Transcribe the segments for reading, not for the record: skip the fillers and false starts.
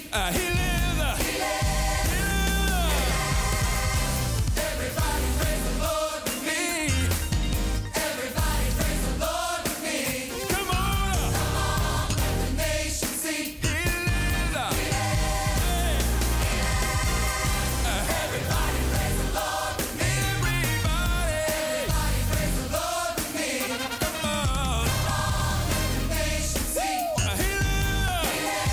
He lives. He lives. Everybody praise the Lord with me. Everybody praise the Lord with me. Come on. Come on, let the nation see. He lives. He lives. Everybody praise the Lord with me. Everybody praise the Lord with me. Come on. Come on, let the nation see. He lives. He lives.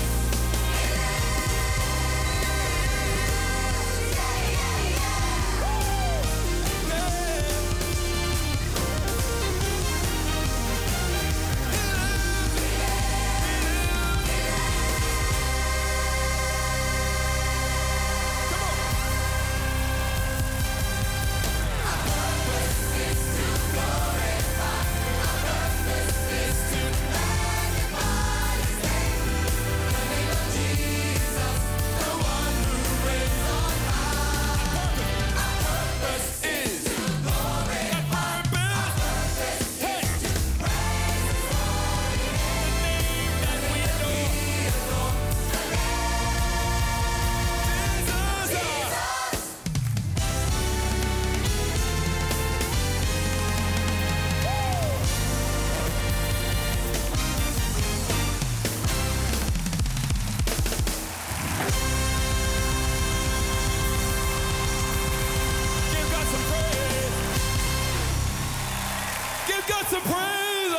Give God some praise.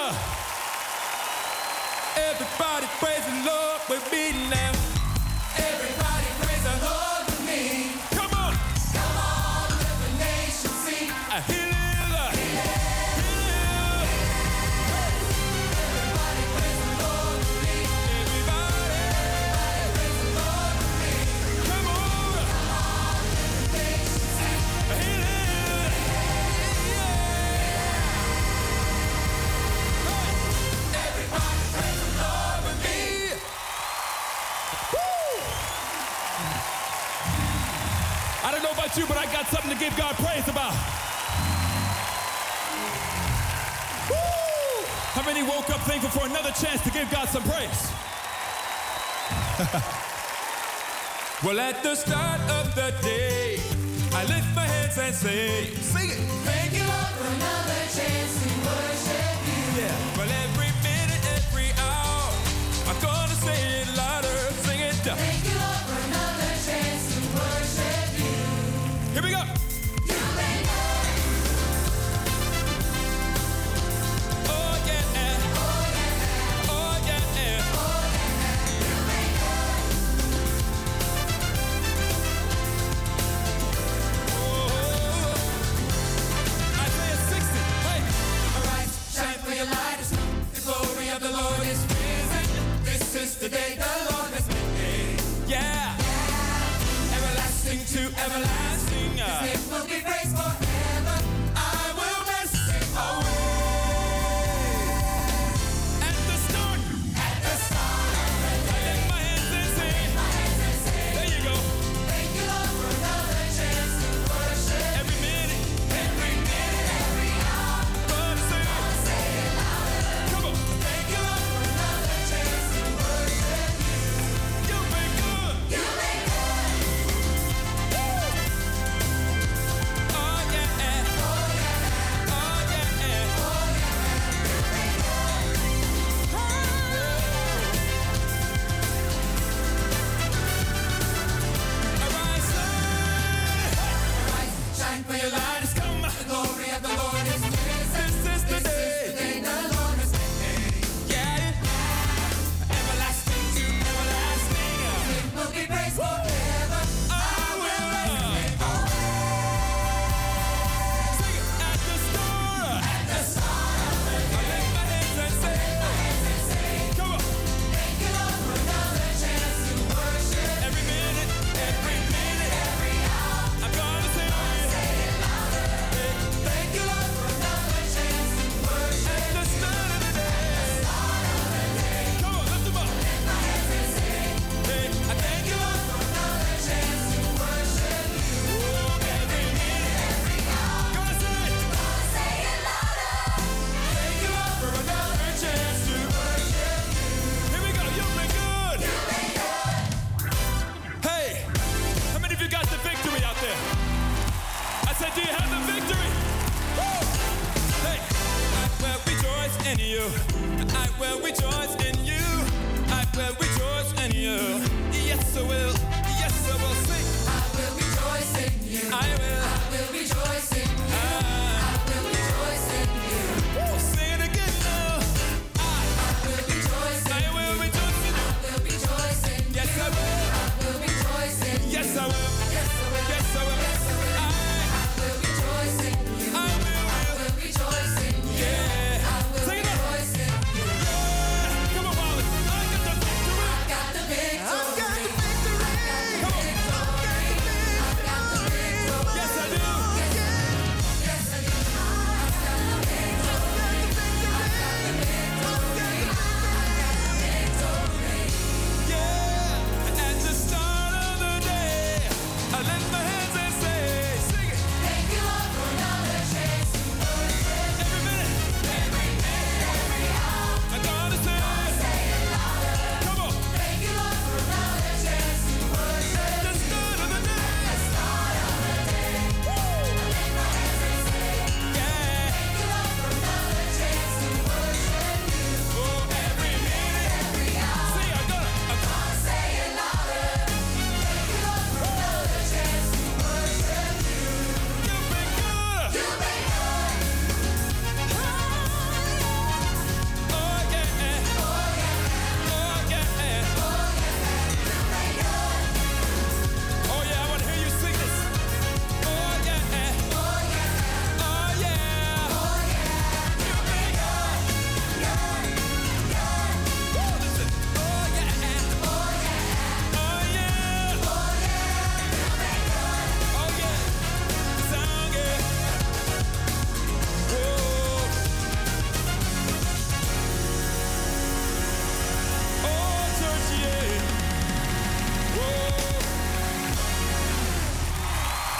Everybody praise the Lord with me now. Everybody praise the Lord with me. Come on. Come on, let the nation see. He lives. He lives. He lives. Everybody praise the Lord with me. Everybody praise the Lord with me. Come on. Come on, let the nation see. He lives. Everybody praise the Lord with me. Woo! I don't know about you, but I got something to give God praise about. Woo! How many woke up thankful for another chance to give God some praise? Well, at the start of the day, I lift my hands and say, sing it. Thank you, Lord, for another chance to worship you. Yeah. Well, every minute, every hour, I'm gonna say it louder. Sing it. Thank you, Lord, for another chance to worship you. Here we go. You've been good. Oh, yeah. Oh, yeah. Oh, yeah. Oh, yeah. You've been good. Oh. Isaiah 60. Hey. Arise, shine for your light is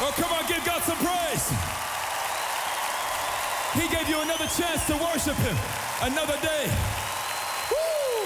Oh, come on, give God some praise. He gave you another chance to worship him. Another day. Woo!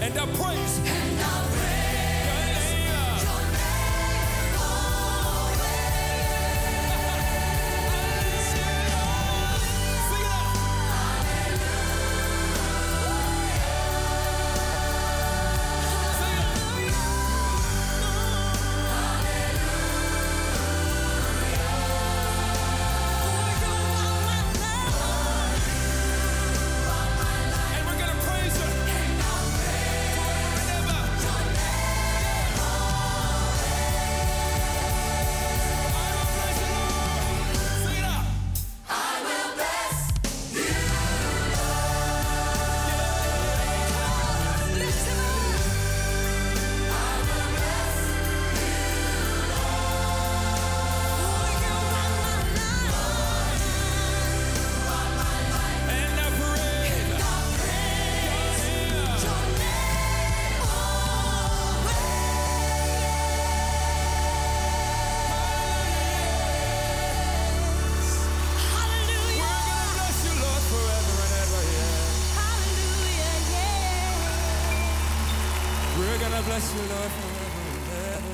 bless you, Lord, forever and ever.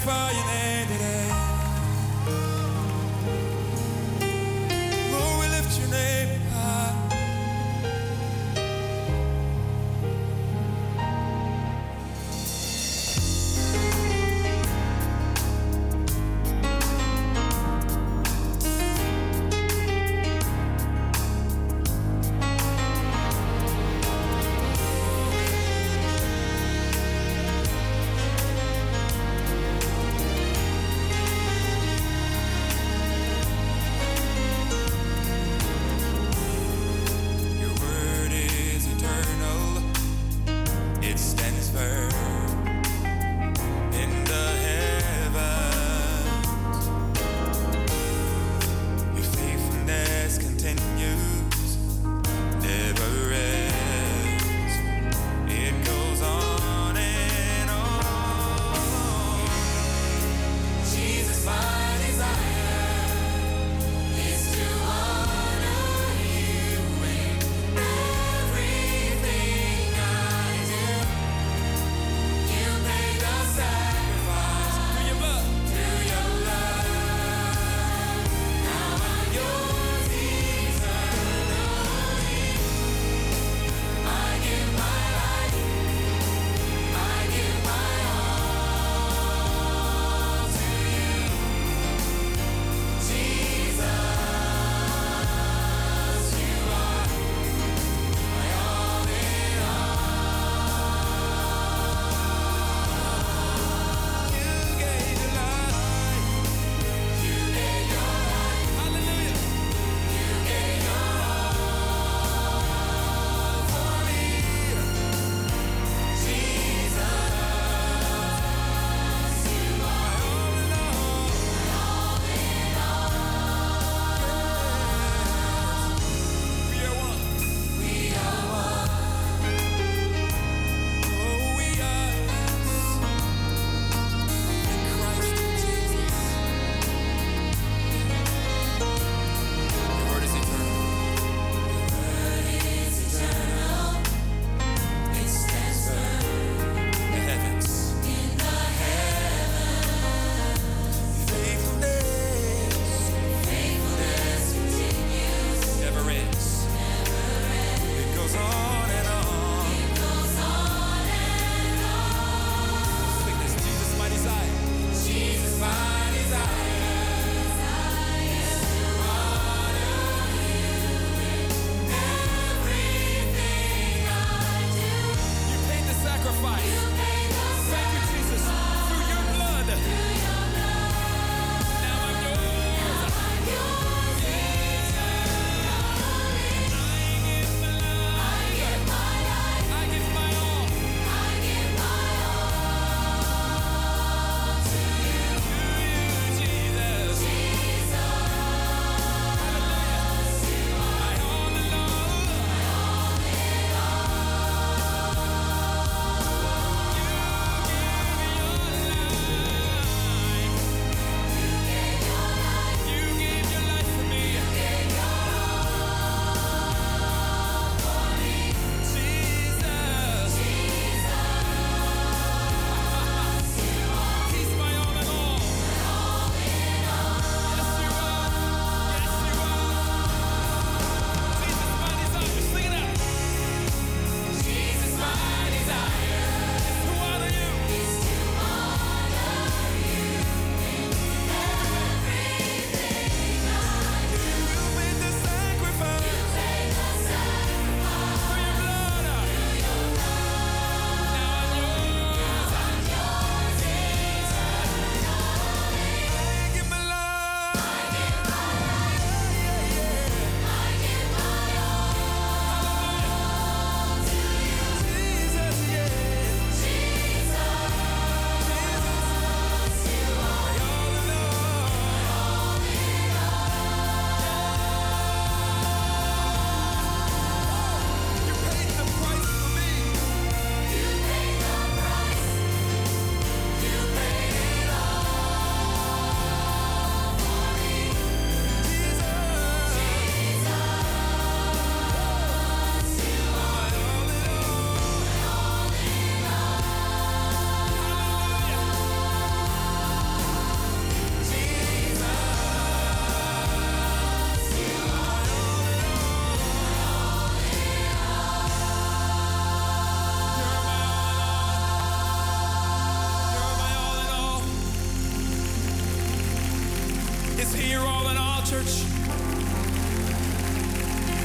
magnify your name today. Oh, we lift your name high.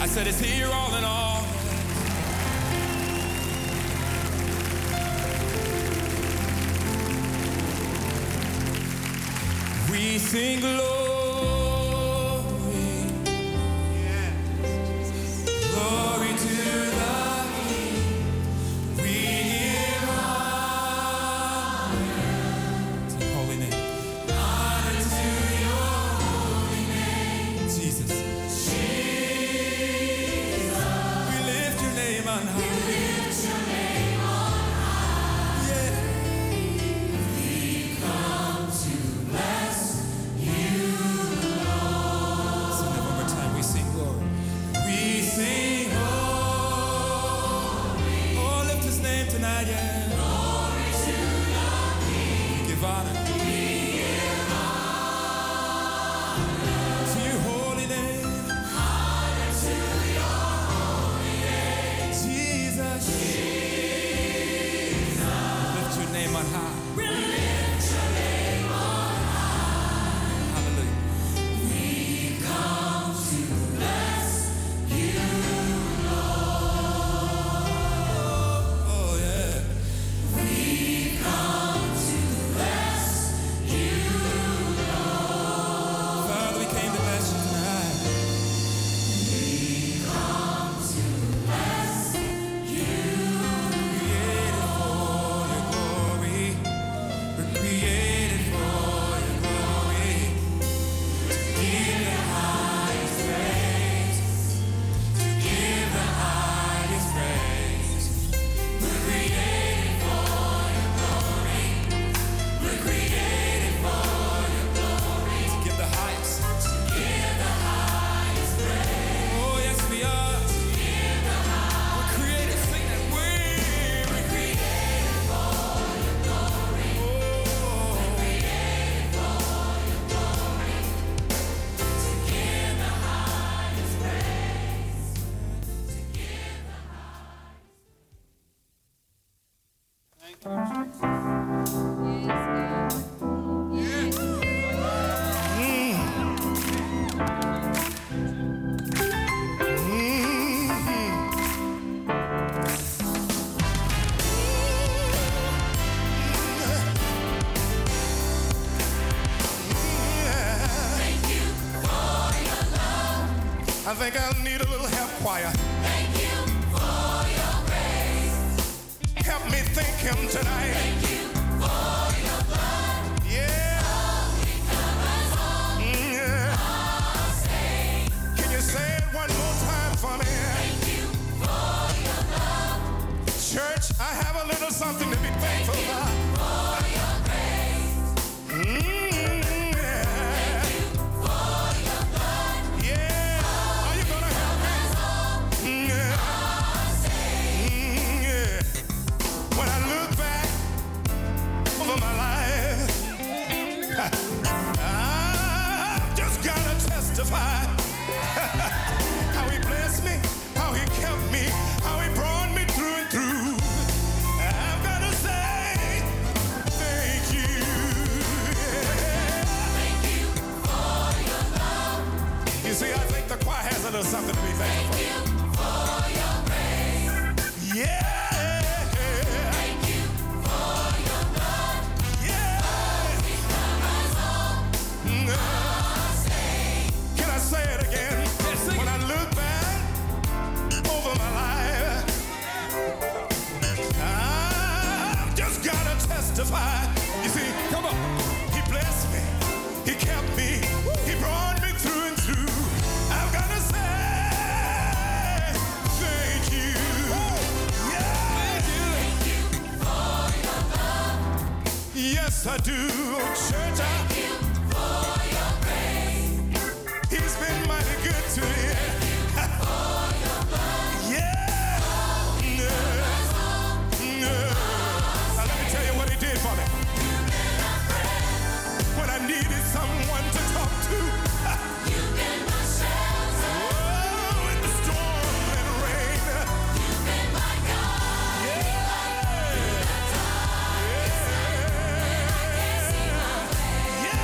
I said it's here all in all. We sing glory. Glory to the King. We give honor to your holy name. Honor to your holy name. Jesus. Jesus. We lift your name on high. We lift your name on high. Yeah. We come to bless you, Lord. So now one more time we sing glory. We sing glory. Oh, lift his name tonight, yeah. Glory to the King. We give honor. We give honor to your holy name. Honor to your holy name. Jesus. Jesus. Lift your name on high. We lift your name on high. Hallelujah. We come to bless you, Lord. Oh, yeah. We come to bless you, Lord. Father, we came to bless you tonight. We come to bless you. Created for your glory. We're created for your glory. To give the highest praise. To give the highest praise. We're created for your glory. We're created for your glory. To give the highest. To give the highest praise. Oh, yes, we are. To give the highest. We're created, sing that way. We're created for your glory. Oh. We're created for your glory. To give the highest praise. To give the I think I need a little help, choir. Thank you for your grace. Help me thank him tonight. Thank you for your blood. Yeah. Yeah. Can you say it one more time for me? Thank you for your love. Church, I have a little something to be thankful Thank you for. for your grace. Yeah. Thank you for your blood. Yeah. Are you gonna help me? Yeah. Yeah. When I look back over my life, I've just gotta testify how he blessed me, how he kept me, how he brought me through and through. I've gotta say thank you. Thank you for your love. You see, I think the choir has a little something to be thankful Thank you for your grace. for. Yeah. Thank you for your blood. Yeah. Can I say it again? When I look back over my life, I've just gotta testify. You see, come on. He blessed me. He kept me. He brought me through and through. I've gotta say thank you. Yeah. Thank you for your love. Yes, I do. Church, Thank you for your grace. he's been mighty good to me. For your blood. Yeah. Now let me tell you what he did for me. When I needed someone to talk to. You've been my shelter. Oh, in the storm and rain. You've been my God. Yeah. Yeah.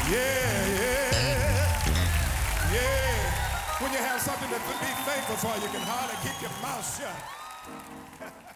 When you have something to be thankful for, you can hardly keep your mouth shut.